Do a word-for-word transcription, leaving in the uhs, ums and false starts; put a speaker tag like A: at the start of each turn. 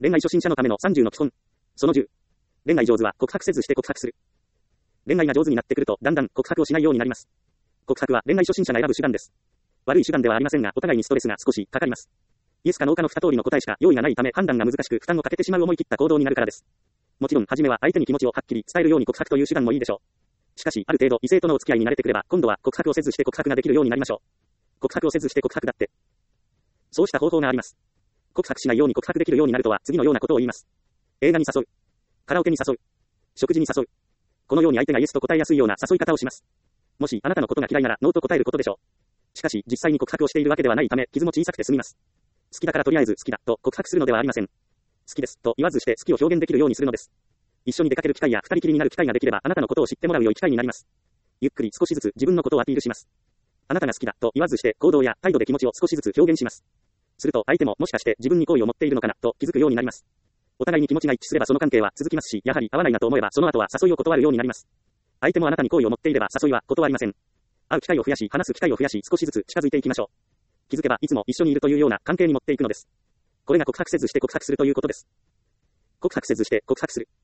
A: 恋愛初心者のためのさんじゅうの基本。そのじゅう。恋愛上手は告白せずして告白する。恋愛が上手になってくると、だんだん告白をしないようになります。告白は恋愛初心者が選ぶ手段です。悪い手段ではありませんが、お互いにストレスが少しかかります。イエスかノーかの二通りの答えしか用意がないため判断が難しく負担をかけてしまう思い切った行動になるからです。もちろん、初めは相手に気持ちをはっきり伝えるように告白という手段もいいでしょう。しかし、ある程度異性とのお付き合いに慣れてくれば、今度は告白をせずして告白ができるようになりましょう。告白をせずして告白だって。そうした方法があります。告白しないように告白できるようになるとは次のようなことを言います。映画に誘う。カラオケに誘う。食事に誘う。このように相手がイエスと答えやすいような誘い方をします。もしあなたのことが嫌いならノーと答えることでしょう。しかし実際に告白をしているわけではないため傷も小さくて済みます。好きだからとりあえず好きだと告白するのではありません。好きですと言わずして好きを表現できるようにするのです。一緒に出かける機会や二人きりになる機会ができればあなたのことを知ってもらう良い機会になります。ゆっくり少しずつ自分のことをアピールします。あなたが好きだと言わずして行動や態度で気持ちを少しずつ表現します。すると相手ももしかして自分に好意を持っているのかなと気づくようになります。お互いに気持ちが一致すればその関係は続きますし、やはり合わないなと思えばその後は誘いを断るようになります。相手もあなたに好意を持っていれば誘いは断りません。会う機会を増やし、話す機会を増やし、少しずつ近づいていきましょう。気づけばいつも一緒にいるというような関係に持っていくのです。これが告白せずして告白するということです。告白せずして告白する。